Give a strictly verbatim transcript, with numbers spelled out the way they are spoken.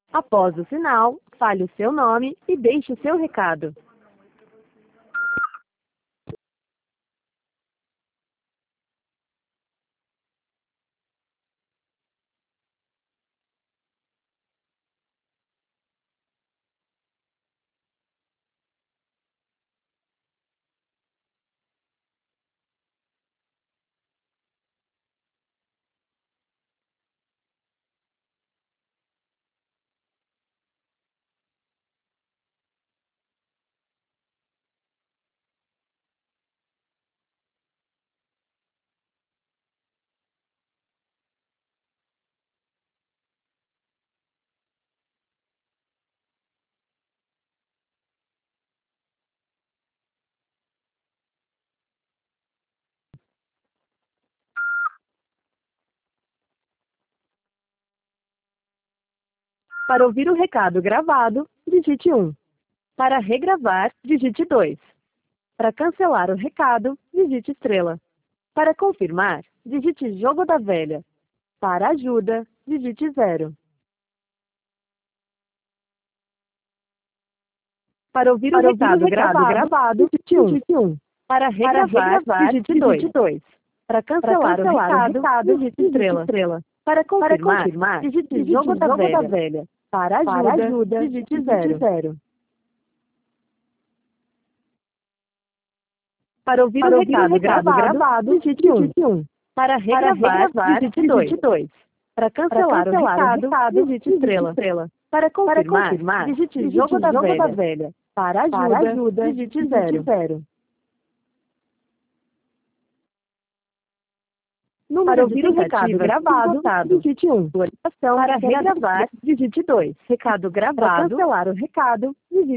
Após o sinal, fale o seu nome e deixe o seu recado. Para ouvir o recado gravado, digite um. Para regravar, digite dois. Para cancelar o recado, digite estrela. Para confirmar, digite jogo da velha. Para ajuda, digite zero. Para ouvir Para o ouvir o recado, recado gravado, gravado, digite um. digite um. Para regravar, Para regravar, digite digite dois. Para cancelar, Para cancelar o o recado, recado, digite digite estrela. estrela. Para Para confirmar, confirmar, digite digite jogo, da, jogo velha. da velha. Para ajuda, Para ajuda, digite digite zero. zero. Para ouvir Para o ouvir o recado, recado gravado, gravado, digite um. digite um. Para Para regravar, regravar, digite dois. digite dois. Para Para cancelar, cancelar o o recado, recado, digite digite estrela. estrela. Para Para confirmar, confirmar, digite digite jogo, da, jogo da velha. velha. Para ajuda, Para ajuda, digite digite zero. zero. Número Para de ouvir o recado tentativas gravado, esgotado. digite um. Para Para regravar, regravar, digite dois. Recado para gravado. cancelar o recado, digite